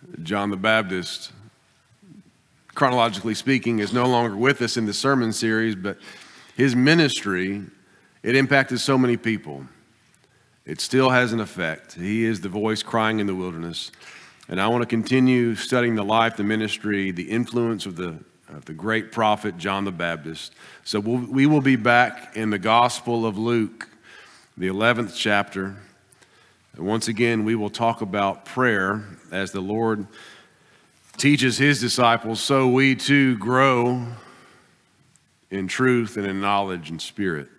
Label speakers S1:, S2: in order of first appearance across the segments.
S1: John the Baptist, chronologically speaking, is no longer with us in the sermon series, but his ministry, it impacted so many people. It still has an effect. He is the voice crying in the wilderness. And I want to continue studying the life, the ministry, the influence of the great prophet John the Baptist. So we will be back in the Gospel of Luke, the 11th chapter. And once again, we will talk about prayer as the Lord teaches his disciples, so we too grow in truth and in knowledge and spirit.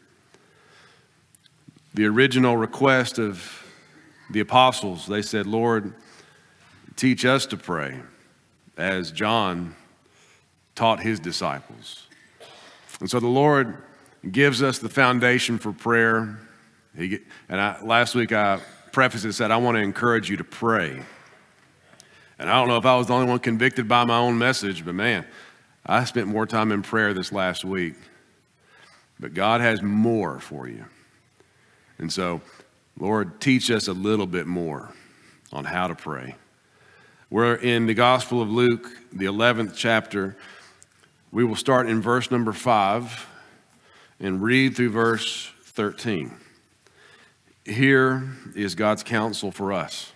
S1: The original request of the apostles, they said, Lord, teach us to pray, as John taught his disciples. And so the Lord gives us the foundation for prayer. Last week I prefaced it, said, I want to encourage you to pray. And I don't know if I was the only one convicted by my own message, but man, I spent more time in prayer this last week. But God has more for you. And so, Lord, teach us a little bit more on how to pray. We're in the Gospel of Luke, the 11th chapter. We will start in verse number 5 and read through verse 13. Here is God's counsel for us.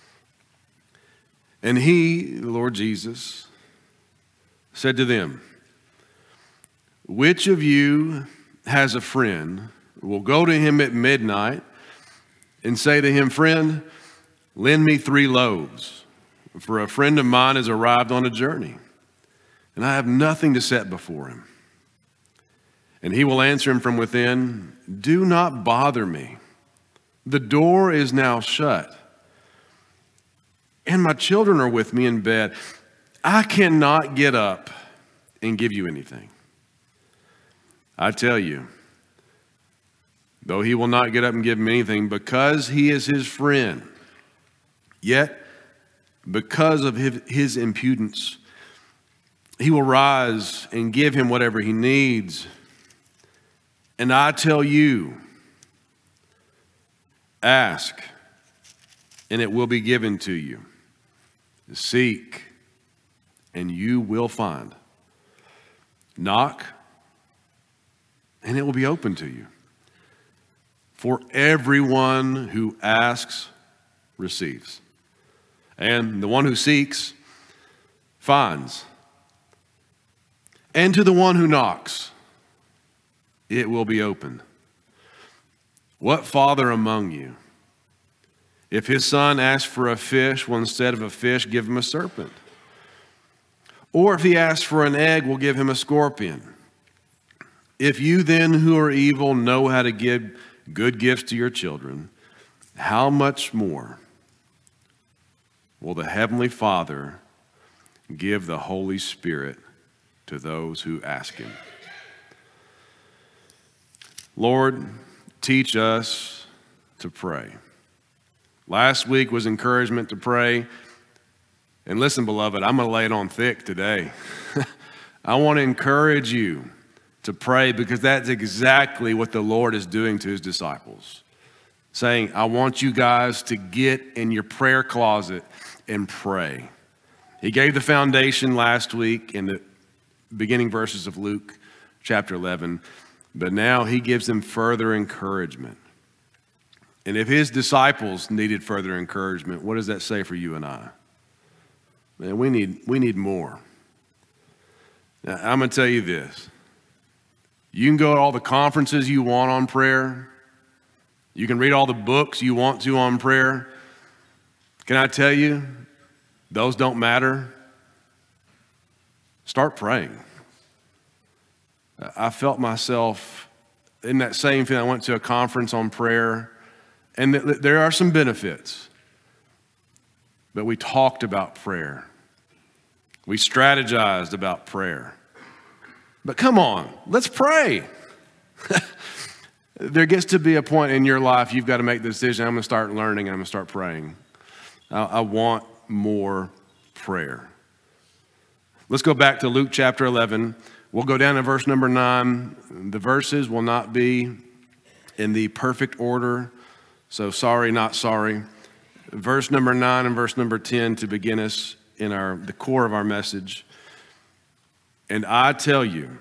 S1: And he, the Lord Jesus, said to them, which of you has a friend who will go to him at midnight and say to him, friend, lend me 3 loaves, for a friend of mine has arrived on a journey, and I have nothing to set before him. And he will answer him from within, do not bother me. The door is now shut, and my children are with me in bed. I cannot get up and give you anything. I tell you, though he will not get up and give him anything because he is his friend, yet because of his impudence, he will rise and give him whatever he needs. And I tell you, ask, and it will be given to you. Seek, and you will find. Knock, and it will be open to you. For everyone who asks receives, and the one who seeks finds. And to the one who knocks, it will be opened. What father among you, if his son asks for a fish, will instead of a fish give him a serpent? Or if he asks for an egg, will give him a scorpion? If you then who are evil know how to give good gifts to your children, how much more will the Heavenly Father give the Holy Spirit to those who ask him? Lord, teach us to pray. Last week was encouragement to pray. And listen, beloved, I'm going to lay it on thick today. I want to encourage you to pray because that's exactly what the Lord is doing to his disciples. Saying, I want you guys to get in your prayer closet and pray. He gave the foundation last week in the beginning verses of Luke chapter 11, but now he gives them further encouragement. And if his disciples needed further encouragement, what does that say for you and I? Man, we need more. Now, I'm going to tell you this. You can go to all the conferences you want on prayer. You can read all the books you want to on prayer. Can I tell you, those don't matter. Start praying. I felt myself in that same feeling. I went to a conference on prayer, and there are some benefits. But we talked about prayer. We strategized about prayer. But come on, let's pray. There gets to be a point in your life you've got to make the decision. I'm going to start learning and I'm going to start praying. I want more prayer. Let's go back to Luke chapter 11. We'll go down to verse number 9. The verses will not be in the perfect order, so sorry, not sorry. Verse number 9 and verse number 10 to begin us in the core of our message. And I tell you,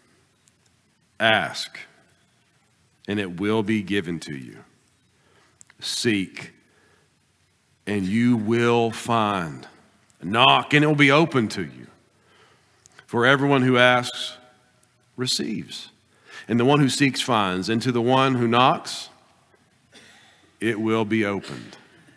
S1: ask, and it will be given to you. Seek, and you will find. Knock, and it will be open to you. For everyone who asks receives, and the one who seeks finds, and to the one who knocks, it will be opened.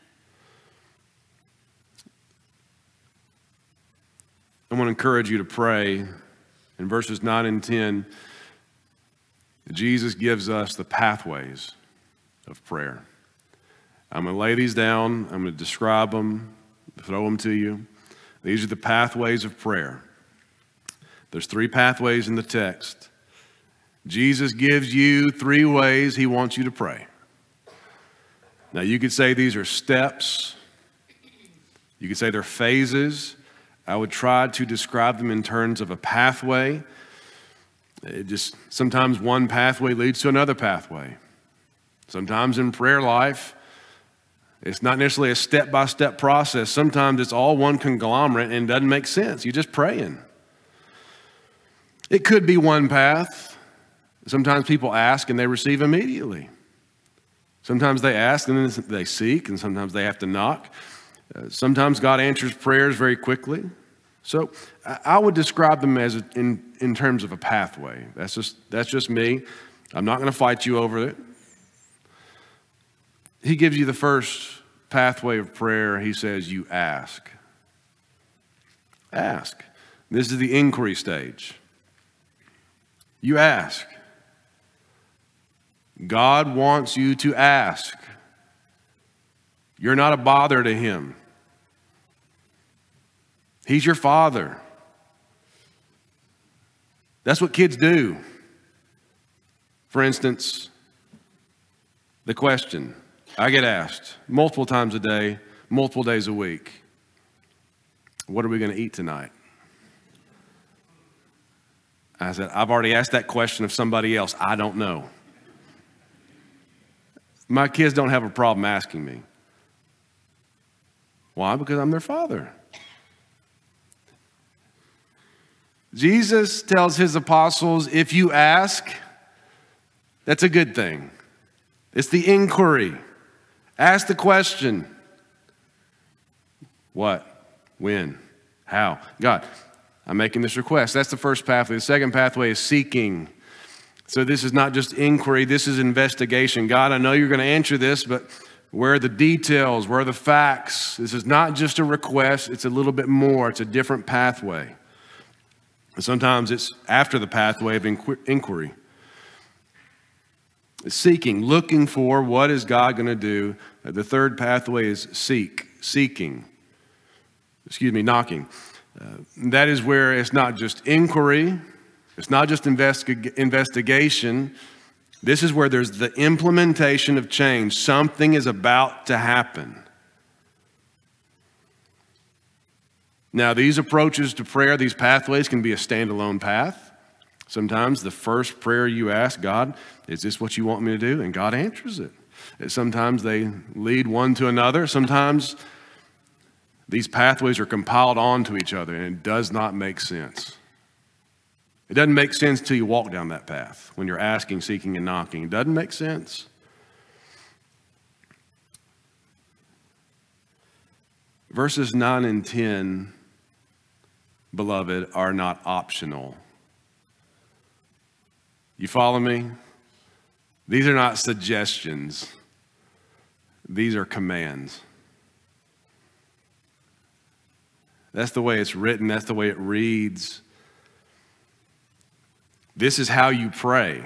S1: I want to encourage you to pray. In verses 9 and 10, Jesus gives us the pathways of prayer. I'm going to lay these down. I'm going to describe them, throw them to you. These are the pathways of prayer. There's 3 pathways in the text. Jesus gives you 3 ways he wants you to pray. Now, you could say these are steps. You could say they're phases. I would try to describe them in terms of a pathway. Sometimes one pathway leads to another pathway. Sometimes in prayer life, it's not necessarily a step-by-step process. Sometimes it's all one conglomerate and it doesn't make sense. You're just praying. It could be one path. Sometimes people ask and they receive immediately. Sometimes they ask and then they seek, and sometimes they have to knock. Sometimes God answers prayers very quickly. So I would describe them as in terms of a pathway. That's just me. I'm not going to fight you over it. He gives you the first pathway of prayer. He says, you ask. Ask. This is the inquiry stage. You ask. God wants you to ask. You're not a bother to him. He's your father. That's what kids do. For instance, the question I get asked multiple times a day, multiple days a week, what are we going to eat tonight? I said, I've already asked that question of somebody else. I don't know. My kids don't have a problem asking me. Why? Because I'm their father. Jesus tells his apostles, if you ask, that's a good thing. It's the inquiry. Ask the question. What? When? How? God, I'm making this request. That's the first pathway. The second pathway is seeking. So this is not just inquiry, this is investigation. God, I know you're going to answer this, but where are the details? Where are the facts? This is not just a request, it's a little bit more. It's a different pathway. And sometimes it's after the pathway of inquiry. It's seeking, looking for what is God going to do. The third pathway is knocking. That is where it's not just inquiry, it's not just investigation. This is where there's the implementation of change. Something is about to happen. Now, these approaches to prayer, these pathways can be a standalone path. Sometimes the first prayer you ask, God, is this what you want me to do? And God answers it. Sometimes they lead one to another. Sometimes these pathways are compiled onto each other, and it does not make sense. It doesn't make sense till you walk down that path. When you're asking, seeking, and knocking, it doesn't make sense. Verses 9 and 10, beloved, are not optional. You follow me? These are not suggestions. These are commands. That's the way it's written. That's the way it reads. This is how you pray.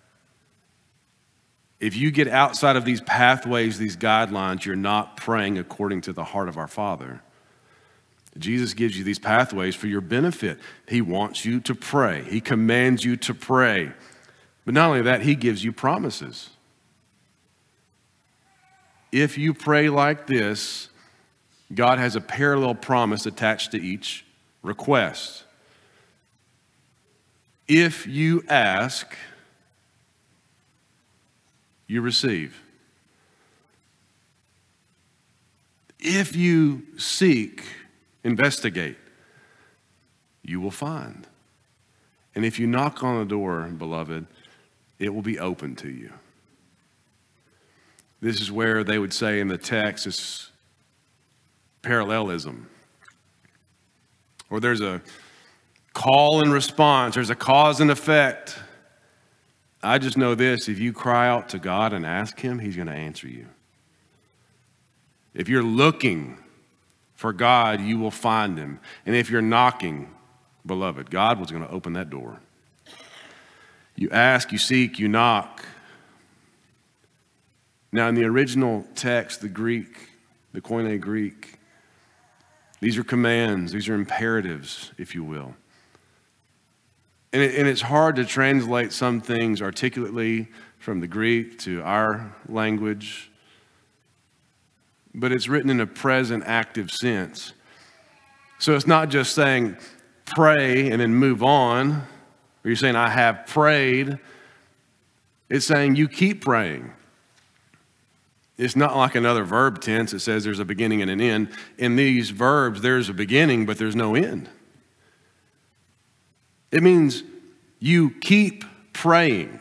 S1: If you get outside of these pathways, these guidelines, you're not praying according to the heart of our Father. Jesus gives you these pathways for your benefit. He wants you to pray. He commands you to pray. But not only that, he gives you promises. If you pray like this, God has a parallel promise attached to each request. If you ask, you receive. If you seek investigate, you will find. And if you knock on the door, beloved, it will be open to you. This is where they would say in the text, it's parallelism. Or there's a call and response, there's a cause and effect. I just know this, if you cry out to God and ask him, he's going to answer you. If you're looking for God, you will find him. And if you're knocking, beloved, God was going to open that door. You ask, you seek, you knock. Now, in the original text, the Greek, the Koine Greek, these are commands, these are imperatives, if you will. And it's hard to translate some things articulately from the Greek to our language, but it's written in a present active sense. So it's not just saying pray and then move on, or you're saying I have prayed. It's saying you keep praying. It's not like another verb tense that says there's a beginning and an end. In these verbs, there's a beginning, but there's no end. It means you keep praying.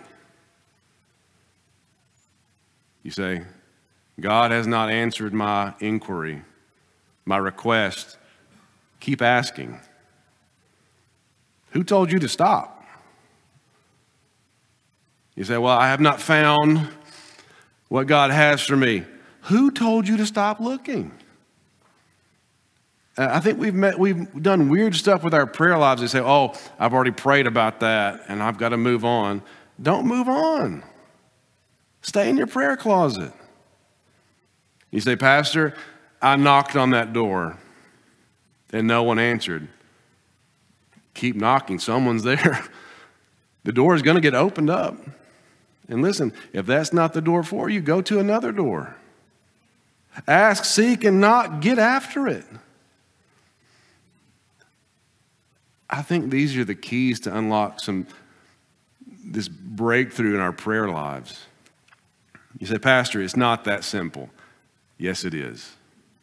S1: You say, God has not answered my inquiry, my request. Keep asking. Who told you to stop? You say, well, I have not found what God has for me. Who told you to stop looking? I think we've done weird stuff with our prayer lives. They say, oh, I've already prayed about that and I've got to move on. Don't move on. Stay in your prayer closet. You say, Pastor, I knocked on that door and no one answered. Keep knocking. Someone's there. The door is going to get opened up. And listen, if that's not the door for you, go to another door. Ask, seek, and knock. Get after it. I think these are the keys to unlock this breakthrough in our prayer lives. You say, Pastor, it's not that simple. Yes, it is.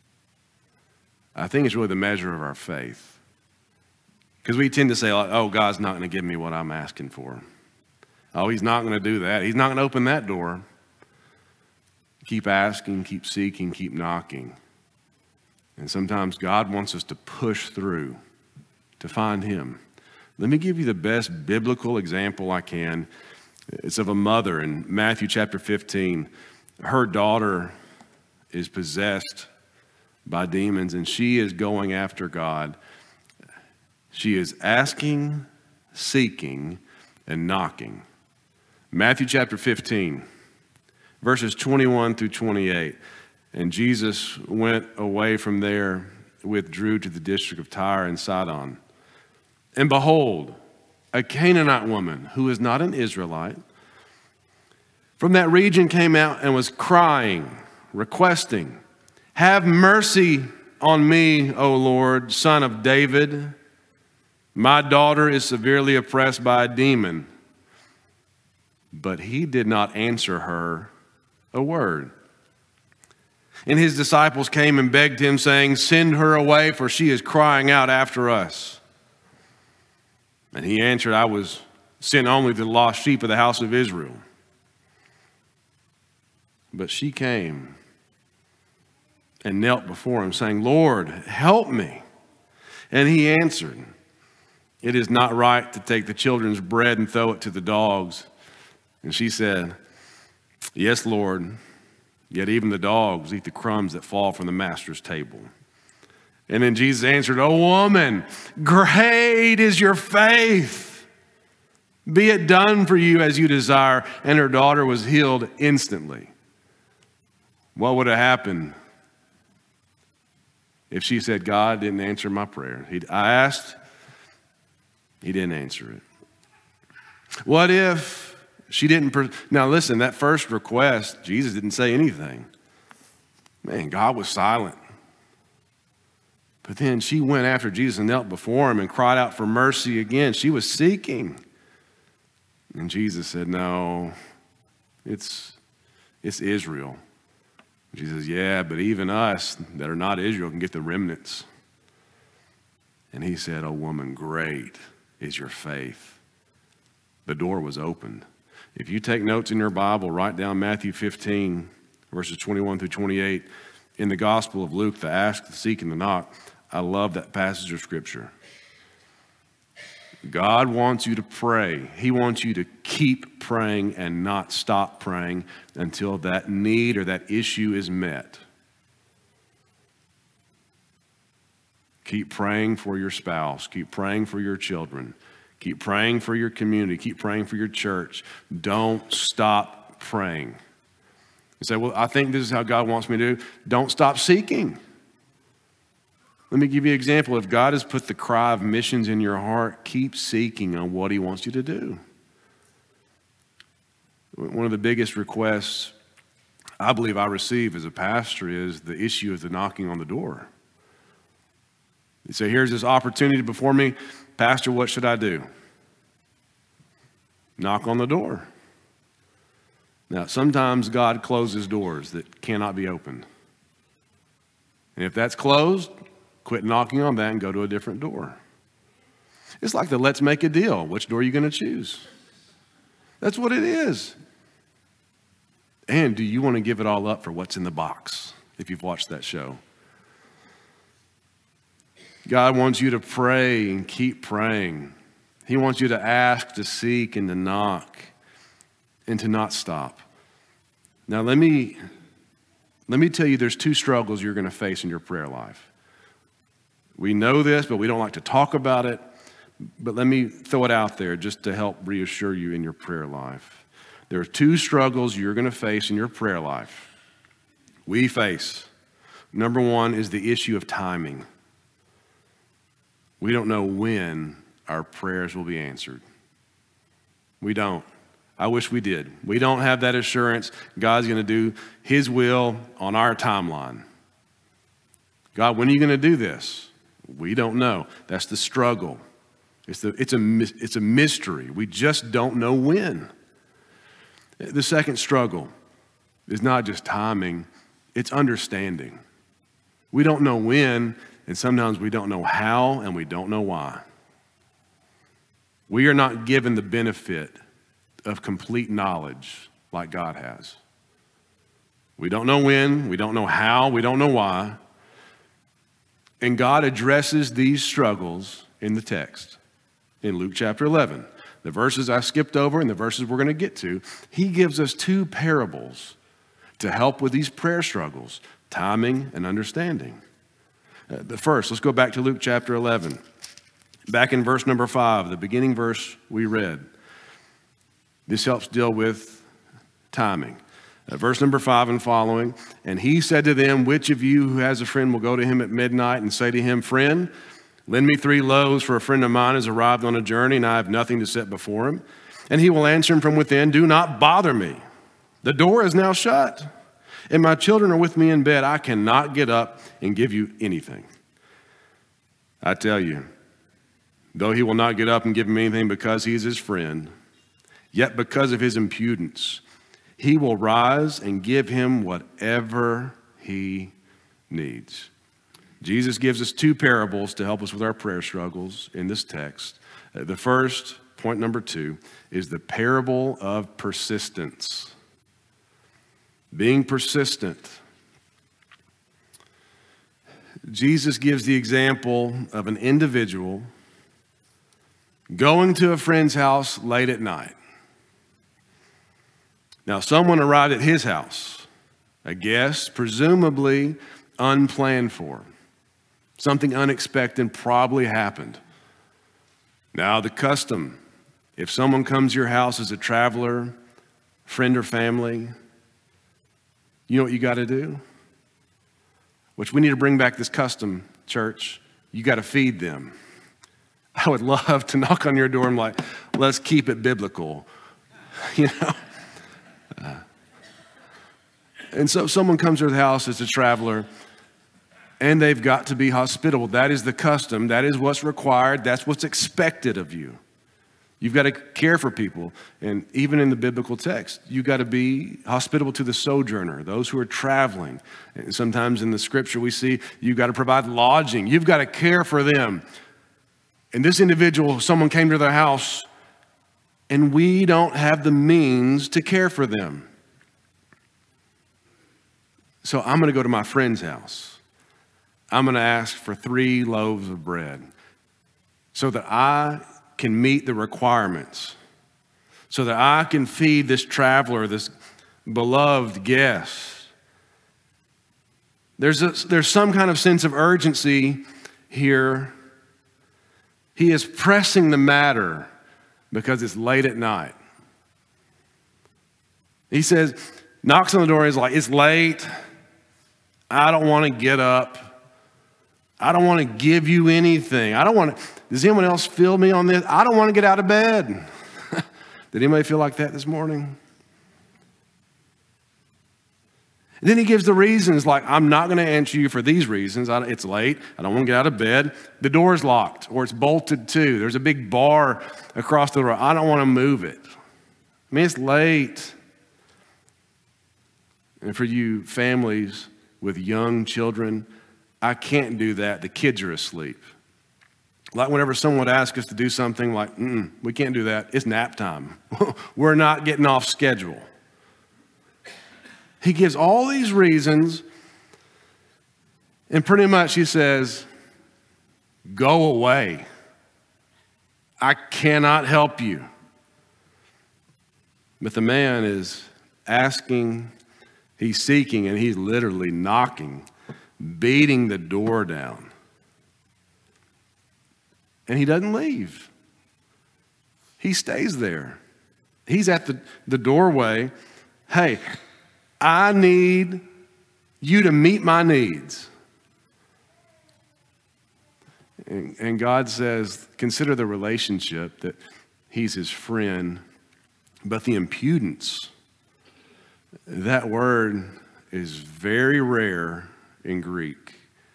S1: I think it's really the measure of our faith. Because we tend to say, oh, God's not going to give me what I'm asking for. Oh, he's not going to do that. He's not going to open that door. Keep asking, keep seeking, keep knocking. And sometimes God wants us to push through to find him. Let me give you the best biblical example I can. It's of a mother in Matthew chapter 15. Her daughter is possessed by demons, and she is going after God. She is asking, seeking, and knocking. Matthew chapter 15, verses 21 through 28. And Jesus went away from there, withdrew to the district of Tyre and Sidon. And behold, a Canaanite woman who is not an Israelite from that region came out and was crying, requesting, have mercy on me, O Lord, son of David. My daughter is severely oppressed by a demon. But he did not answer her a word. And his disciples came and begged him, saying, send her away, for she is crying out after us. And he answered, I was sent only to the lost sheep of the house of Israel. But she came and knelt before him, saying, Lord, help me. And he answered, it is not right to take the children's bread and throw it to the dogs. And she said, yes, Lord, yet even the dogs eat the crumbs that fall from the master's table. And then Jesus answered, O woman, great is your faith. Be it done for you as you desire. And her daughter was healed instantly. What would have happened if she said, God didn't answer my prayer? I asked, he didn't answer it. What if she didn't? Now listen, that first request, Jesus didn't say anything. Man, God was silent. But then she went after Jesus and knelt before him and cried out for mercy again. She was seeking. And Jesus said, no, it's Israel. Jesus says, yeah, but even us that are not Israel can get the remnants. And he said, "Oh, woman, great is your faith." The door was opened. If you take notes in your Bible, write down Matthew 15, verses 21 through 28. In the Gospel of Luke, the ask, the seek, and the knock. I love that passage of Scripture. God wants you to pray. He wants you to keep praying and not stop praying until that need or that issue is met. Keep praying for your spouse. Keep praying for your children. Keep praying for your community. Keep praying for your church. Don't stop praying. You say, well, I think this is how God wants me to do. Don't stop seeking. Let me give you an example. If God has put the cry of missions in your heart, keep seeking on what he wants you to do. One of the biggest requests I believe I receive as a pastor is the issue of the knocking on the door. You say, here's this opportunity before me. Pastor, what should I do? Knock on the door. Now, sometimes God closes doors that cannot be opened. And if that's closed, quit knocking on that and go to a different door. It's like the let's make a deal. Which door are you going to choose? That's what it is. And do you want to give it all up for what's in the box, if you've watched that show? God wants you to pray and keep praying. He wants you to ask, to seek, and to knock, and to not stop. Now, let me tell you, there's two struggles you're going to face in your prayer life. We know this, but we don't like to talk about it. But let me throw it out there just to help reassure you in your prayer life. There are two struggles you're going to face in your prayer life. We face. Number one is the issue of timing. We don't know when our prayers will be answered. We don't. I wish we did. We don't have that assurance God's going to do his will on our timeline. God, when are you going to do this? We don't know. That's the struggle. It's a mystery. We just don't know when. The second struggle is not just timing, it's understanding. We don't know when, and sometimes we don't know how, and we don't know why. We are not given the benefit of complete knowledge like God has. We don't know when, we don't know how, we don't know why. And God addresses these struggles in the text. In Luke chapter 11, the verses I skipped over and the verses we're going to get to, he gives us two parables to help with these prayer struggles, timing and understanding. The first, let's go back to Luke chapter 11. Back in verse number 5, the beginning verse we read. This helps deal with timing. Verse number 5 and following, and he said to them, which of you who has a friend will go to him at midnight and say to him, friend, lend me 3 loaves, for a friend of mine has arrived on a journey, and I have nothing to set before him. And he will answer him from within, do not bother me. The door is now shut, and my children are with me in bed. I cannot get up and give you anything. I tell you, though he will not get up and give him anything because he is his friend, yet because of his impudence, he will rise and give him whatever he needs. Jesus gives us 2 parables to help us with our prayer struggles in this text. The first, point number 2, is the parable of persistence. Being persistent. Jesus gives the example of an individual going to a friend's house late at night. Now, someone arrived at his house, a guest, presumably unplanned for. Something unexpected probably happened. Now, the custom, if someone comes to your house as a traveler, friend or family, you know what you got to do? Which we need to bring back this custom, church. You got to feed them. I would love to knock on your door and like, let's keep it biblical, you know? And so someone comes to the house as a traveler, and they've got to be hospitable. That is the custom. That is what's required. That's what's expected of you. You've got to care for people. And even in the biblical text, you've got to be hospitable to the sojourner, those who are traveling. And sometimes in the scripture we see you've got to provide lodging. You've got to care for them. And this individual, someone came to their house, and we don't have the means to care for them. So I'm going to go to my friend's house. I'm going to ask for 3 loaves of bread so that I can meet the requirements, so that I can feed this traveler, this beloved guest. There's some kind of sense of urgency here. He is pressing the matter because it's late at night. He says, knocks on the door, he's like, it's late. I don't want to get up. I don't want to give you anything. Does anyone else feel me on this? I don't want to get out of bed. Did anybody feel like that this morning? And then he gives the reasons, like, I'm not going to answer you for these reasons. It's late. I don't want to get out of bed. The door's locked, or it's bolted too. There's a big bar across the road. I don't want to move it. I mean, it's late. And for you families with young children, I can't do that. The kids are asleep. Like whenever someone would ask us to do something like, we can't do that. It's nap time. We're not getting off schedule. He gives all these reasons, and pretty much he says, go away. I cannot help you. But the man is asking, he's seeking, and he's literally knocking, beating the door down. And he doesn't leave. He stays there. He's at the doorway. Hey, I need you to meet my needs. And God says, consider the relationship that he's his friend, but the impudence, that word is very rare in Greek.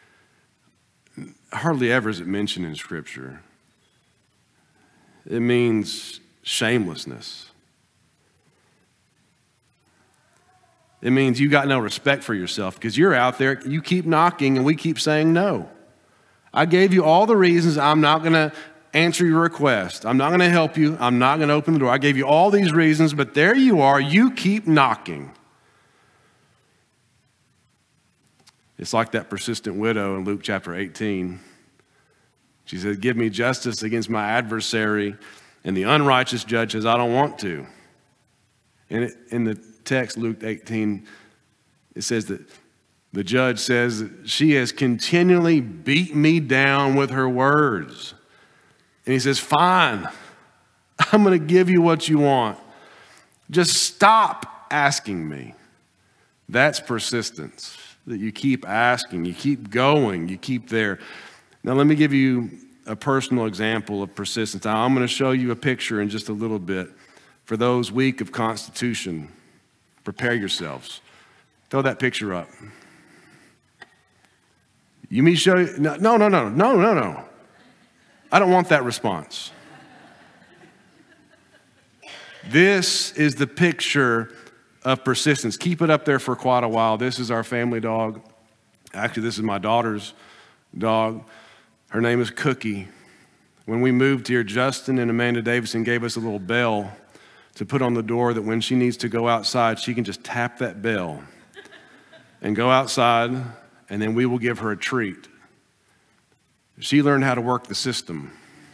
S1: Hardly ever is it mentioned in Scripture. It means shamelessness. It means you got no respect for yourself because you're out there, you keep knocking and we keep saying no. I gave you all the reasons I'm not going to answer your request. I'm not going to help you. I'm not going to open the door. I gave you all these reasons, but there you are. You keep knocking. It's like that persistent widow in Luke chapter 18. She said, give me justice against my adversary. And the unrighteous judge says, I don't want to. And in the text, Luke 18, it says that the judge says that she has continually beat me down with her words. And he says, fine, I'm going to give you what you want. Just stop asking me. That's persistence, that you keep asking, you keep going, you keep there. Now, let me give you a personal example of persistence. Now, I'm going to show you a picture in just a little bit. For those weak of constitution, prepare yourselves. Throw that picture up. You mean show you? No. I don't want that response. This is the picture of persistence. Keep it up there for quite a while. This is our family dog. Actually, this is my daughter's dog. Her name is Cookie. When we moved here, Justin and Amanda Davidson gave us a little bell to put on the door that when she needs to go outside, she can just tap that bell and go outside, and then we will give her a treat. She learned how to work the system.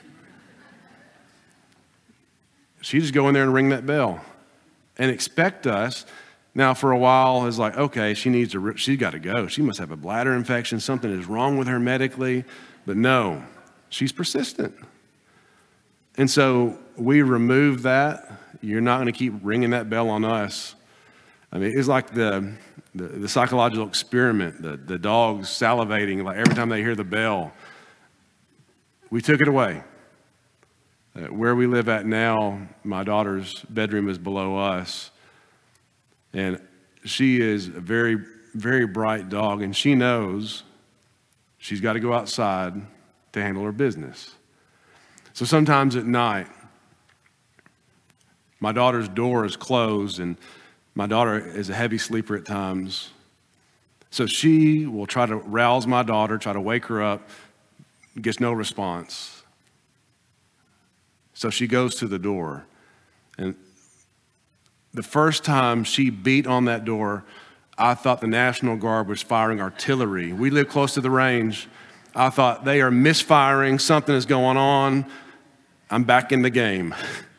S1: She just go in there and ring that bell and expect us. Now, for a while, it's like, okay, she's got to go. She must have a bladder infection. Something is wrong with her medically. But no, she's persistent. And so we remove that. You're not going to keep ringing that bell on us. I mean, it's like the psychological experiment, the dogs salivating like every time they hear the bell. We took it away. Where we live at now, my daughter's bedroom is below us. And she is a very, very bright dog, and she knows she's got to go outside to handle her business. So sometimes at night, my daughter's door is closed, and my daughter is a heavy sleeper at times. So she will try to rouse my daughter, try to wake her up, gets no response. So she goes to the door. And the first time she beat on that door, I thought the National Guard was firing artillery. We live close to the range. I thought they are misfiring. Something is going on. I'm back in the game.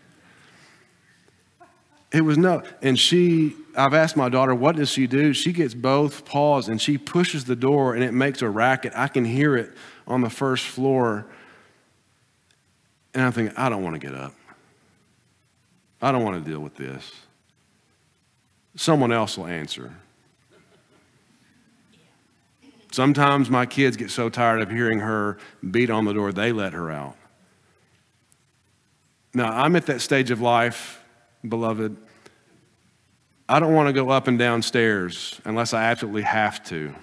S1: It was no. And I've asked my daughter, what does she do? She gets both paws and she pushes the door and it makes a racket. I can hear it on the first floor. And I'm thinking, I don't want to get up. I don't want to deal with this. Someone else will answer. Sometimes my kids get so tired of hearing her beat on the door, they let her out. Now, I'm at that stage of life, beloved. I don't want to go up and down stairs unless I absolutely have to.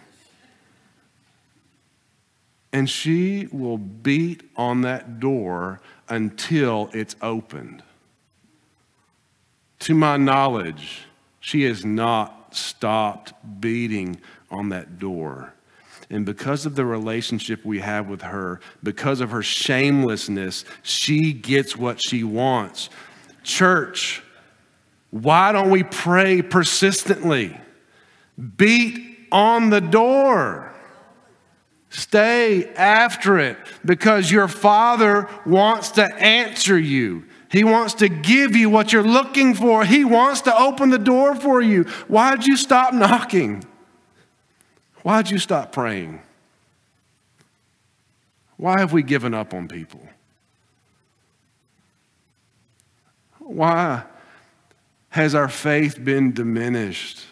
S1: And she will beat on that door until it's opened. To my knowledge, she has not stopped beating on that door. And because of the relationship we have with her, because of her shamelessness, she gets what she wants. Church, why don't we pray persistently? Beat on the door. Stay after it because your Father wants to answer you. He wants to give you what you're looking for. He wants to open the door for you. Why'd you stop knocking? Why'd you stop praying? Why have we given up on people? Why has our faith been diminished?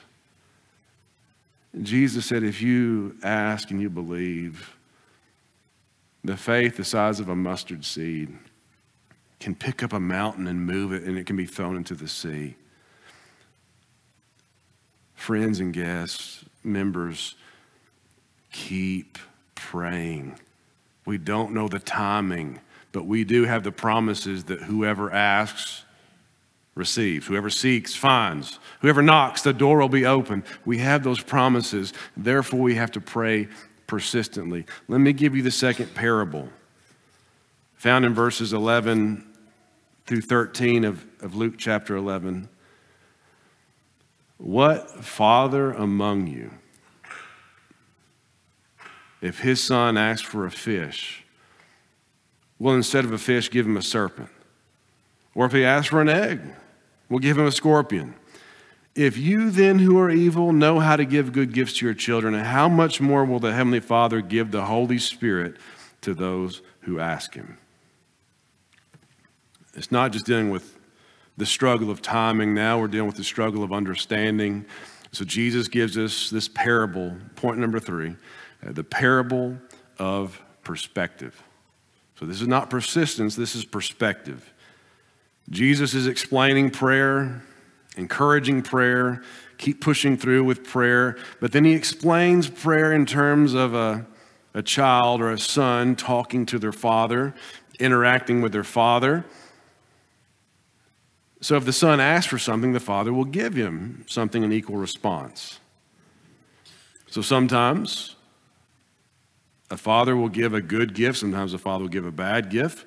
S1: Jesus said, if you ask and you believe, the faith the size of a mustard seed can pick up a mountain and move it, and it can be thrown into the sea. Friends and guests, members, keep praying. We don't know the timing, but we do have the promises that whoever asks, receives. Whoever seeks, finds. Whoever knocks, the door will be open. We have those promises. Therefore, we have to pray persistently. Let me give you the second parable, found in verses 11 through 13 of Luke chapter 11. What father among you, if his son asks for a fish, will instead of a fish give him a serpent? Or if he asks for an egg, we'll give him a scorpion. If you then who are evil know how to give good gifts to your children, and how much more will the Heavenly Father give the Holy Spirit to those who ask him? It's not just dealing with the struggle of timing. Now we're dealing with the struggle of understanding. So Jesus gives us this parable, point number 3, the parable of perspective. So this is not persistence, this is perspective. Jesus is explaining prayer, encouraging prayer, keep pushing through with prayer, but then he explains prayer in terms of a child or a son talking to their father, interacting with their father. So if the son asks for something, the father will give him something in equal response. So sometimes a father will give a good gift, sometimes a father will give a bad gift,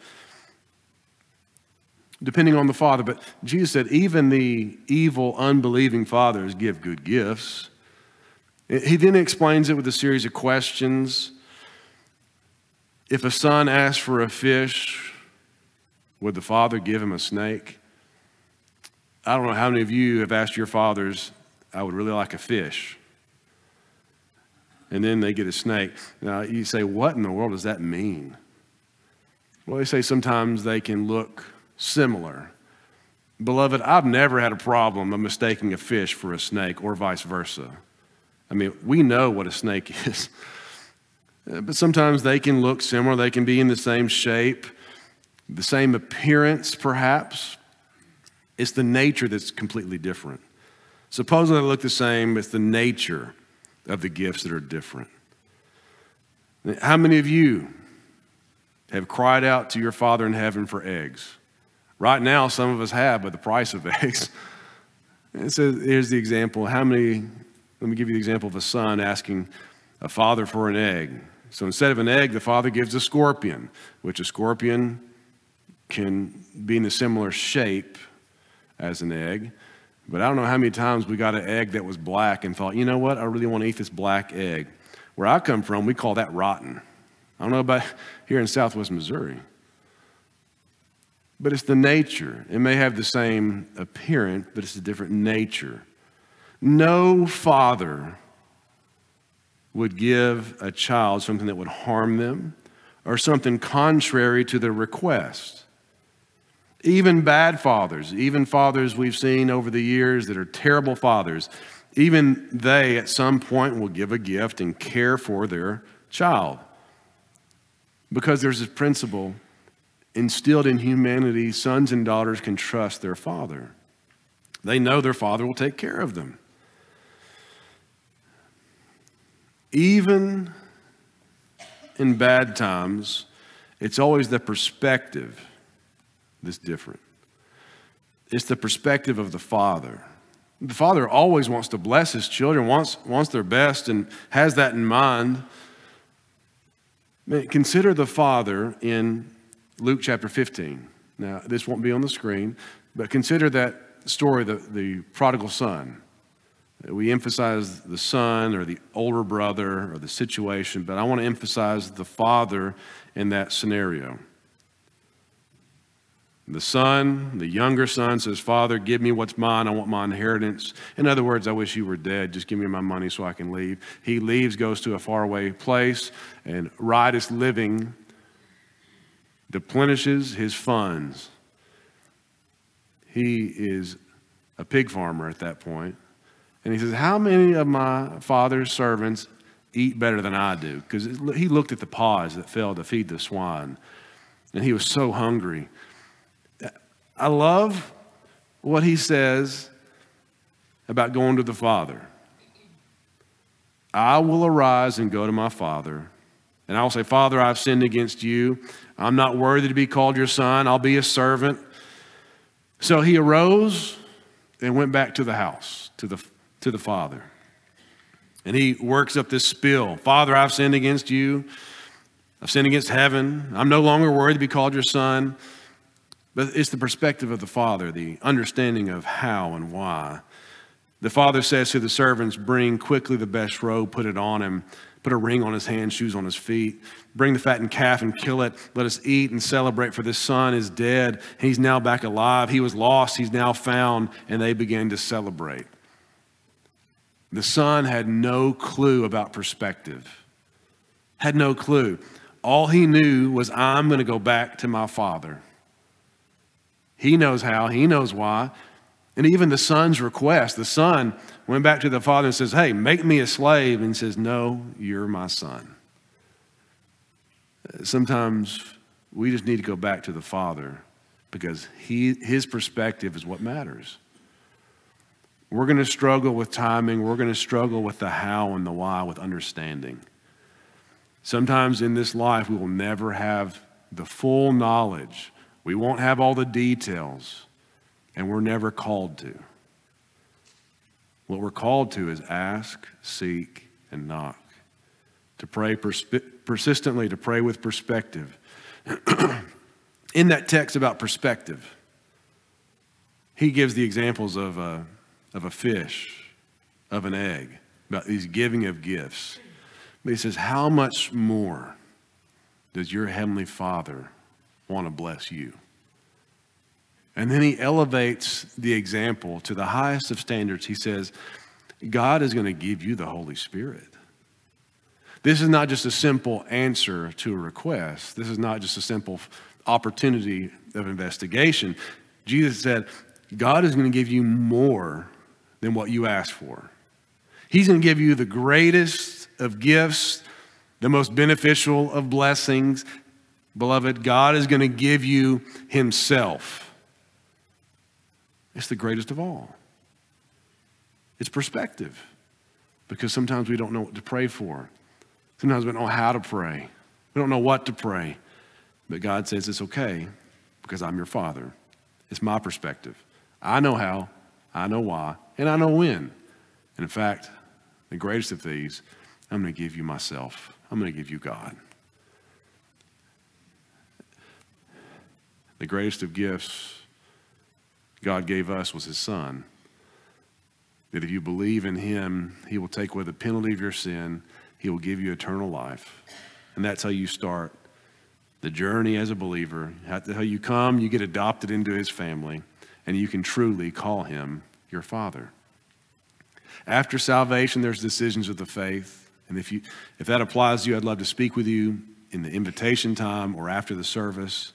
S1: depending on the father. But Jesus said even the evil, unbelieving fathers give good gifts. He then explains it with a series of questions. If a son asks for a fish, would the father give him a snake? I don't know how many of you have asked your fathers, I would really like a fish. And then they get a snake. Now you say, what in the world does that mean? Well, they say sometimes they can look similar. Beloved, I've never had a problem of mistaking a fish for a snake or vice versa. I mean, we know what a snake is. But sometimes they can look similar. They can be in the same shape, the same appearance perhaps. It's the nature that's completely different. Supposedly they look the same, but it's the nature of the gifts that are different. How many of you have cried out to your Father in heaven for eggs? Right now, some of us have, but the price of eggs. And so here's the example. Let me give you the example of a son asking a father for an egg. So instead of an egg, the father gives a scorpion, which a scorpion can be in a similar shape as an egg. But I don't know how many times we got an egg that was black and thought, you know what, I really want to eat this black egg. Where I come from, we call that rotten. I don't know about here in Southwest Missouri. But it's the nature. It may have the same appearance, but it's a different nature. No father would give a child something that would harm them or something contrary to their request. Even bad fathers, even fathers we've seen over the years that are terrible fathers, even they at some point will give a gift and care for their child. Because there's this principle instilled in humanity, sons and daughters can trust their father. They know their father will take care of them. Even in bad times, it's always the perspective that's different. It's the perspective of the father. The father always wants to bless his children, wants their best, and has that in mind. Consider the father in Luke chapter 15. Now, this won't be on the screen, but consider that story, the prodigal son. We emphasize the son or the older brother or the situation, but I want to emphasize the father in that scenario. The son, the younger son, says, Father, give me what's mine. I want my inheritance. In other words, I wish you were dead. Just give me my money so I can leave. He leaves, goes to a faraway place, and riotous living deplenishes his funds. He is a pig farmer at that point. And he says, how many of my father's servants eat better than I do? Because he looked at the pods that fell to feed the swine, and he was so hungry. I love what he says about going to the Father. I will arise and go to my father, and I will say, Father, I've sinned against you. I'm not worthy to be called your son. I'll be a servant. So he arose and went back to the house, to the father. And he works up this spiel. Father, I've sinned against you. I've sinned against heaven. I'm no longer worthy to be called your son. But it's the perspective of the father, the understanding of how and why. The father says to the servants, bring quickly the best robe, put it on him, put a ring on his hand, shoes on his feet. Bring the fattened calf and kill it. Let us eat and celebrate, for this son is dead, and he's now back alive. He was lost, he's now found, and they began to celebrate. The son had no clue about perspective, had no clue. All he knew was, I'm going to go back to my father. He knows how, he knows why. And even the son's request, the son went back to the father and says, hey, make me a slave. And he says, no, you're my son. Sometimes we just need to go back to the father because his perspective is what matters. We're going to struggle with timing. We're going to struggle with the how and the why, with understanding. Sometimes in this life, we will never have the full knowledge. We won't have all the details, and we're never called to. What we're called to is ask, seek, and knock. To pray persistently, to pray with perspective. In that text about perspective, he gives the examples of a fish, of an egg, about these giving of gifts. But he says, how much more does your heavenly Father want to bless you? And then he elevates the example to the highest of standards. He says, God is going to give you the Holy Spirit. This is not just a simple answer to a request. This is not just a simple opportunity of investigation. Jesus said, God is going to give you more than what you asked for. He's going to give you the greatest of gifts, the most beneficial of blessings. Beloved, God is going to give you himself. It's the greatest of all. It's perspective. Because sometimes we don't know what to pray for. Sometimes we don't know how to pray. We don't know what to pray. But God says it's okay because I'm your Father. It's my perspective. I know how, I know why, and I know when. And in fact, the greatest of these, I'm going to give you myself. I'm going to give you God. The greatest of gifts God gave us was his Son. That if you believe in him, he will take away the penalty of your sin. He will give you eternal life. And that's how you start the journey as a believer. How you come, you get adopted into his family, and you can truly call him your Father. After salvation, there's decisions of the faith. And if that applies to you, I'd love to speak with you in the invitation time or after the service.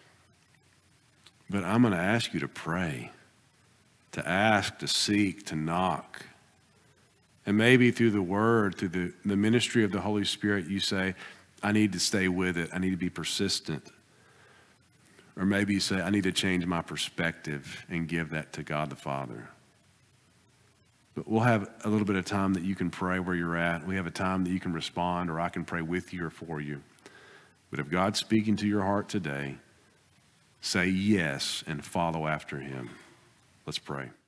S1: But I'm going to ask you to pray, to ask, to seek, to knock. And maybe through the word, through the ministry of the Holy Spirit, you say, I need to stay with it. I need to be persistent. Or maybe you say, I need to change my perspective and give that to God the Father. But we'll have a little bit of time that you can pray where you're at. We have a time that you can respond, or I can pray with you or for you. But if God's speaking to your heart today, say yes and follow after him. Let's pray.